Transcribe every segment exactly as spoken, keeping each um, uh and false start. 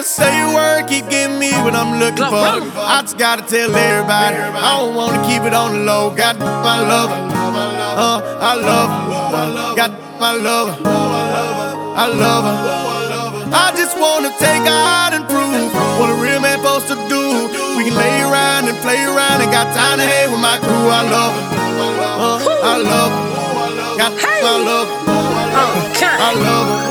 gotta say a word, keep getting me what I'm looking for. I just gotta tell everybody, I don't wanna keep it on the low. Got my lover, uh, I love her. Got my lover, I love her. I just wanna take her out and prove what a real man supposed to do. We can lay around and play around, and got time to hang with my crew. I love her, uh, I love her. Got my lover, I love her.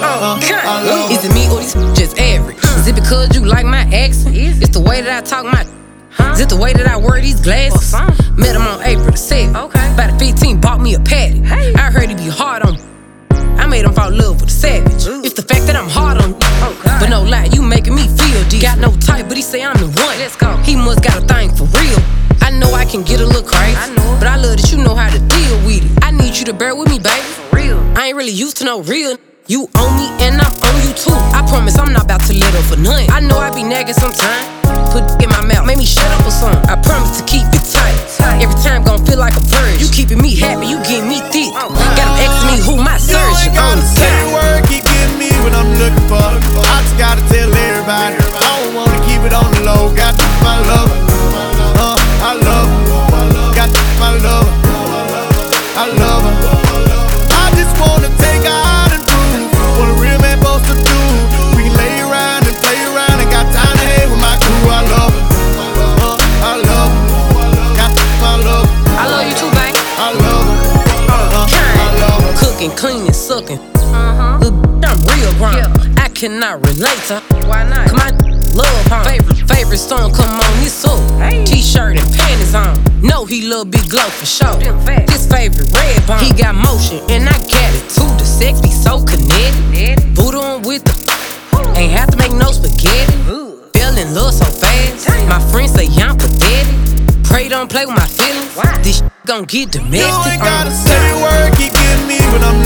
Uh, Is it me or these just average? Is it because you like my accent? It's the way that I talk my. Is it the way that I wear these glasses? Met him on April the second. By the fifteenth, bought me a patty. I heard he be hard on. I made him fall in love with a savage. It's the fact that I'm hard on. But no lie, you making me feel deep. Got no type, but he say I'm the one. Let's go. He must got a thing for real. I know I can get a little crazy, I know, but I love that you know how to deal with it. I need you to bear with me, baby. For real. I ain't really used to no real. You own me and I'm on you too. I promise I'm not about to let up for nothing. I know I be nagging sometimes. Put in my mouth, make me shut up or something. I promise to keep it tight. Every time gon' feel like a purge. You keeping me happy, you getting me thick. Got him asking me who my you surgeon. ain't gotta say a word, keep getting me what I'm looking for. I just gotta tell everybody, I don't wanna keep it on the low. Got my lover, uh, I love her. Got my lover, I love her. I just wanna take her out and prove what a real man supposed to do. We can lay around and play around, and got time to hang with my crew. I love her, uh, I love her. Got my love, I love you too, babe. I love her, uh, I love her. Cooking, cleaning, sucking. Uh-huh. Look, I'm real grown. Yeah. I cannot relate to. Why not? Cause my love home. Favorite, favorite song come on this soul. Hey. T-shirt and panties on. Know he love big glow for sure. His favorite red bone. He got motion and I got it too. The sex be so connected. Boot on with the. Ain't have to make no spaghetti. Fell in love so fast. Damn. My friends say I'm pathetic. Pray don't play with my feelings. Why? This gon' get domestic. You ain't gotta say a word, keep getting me what I'm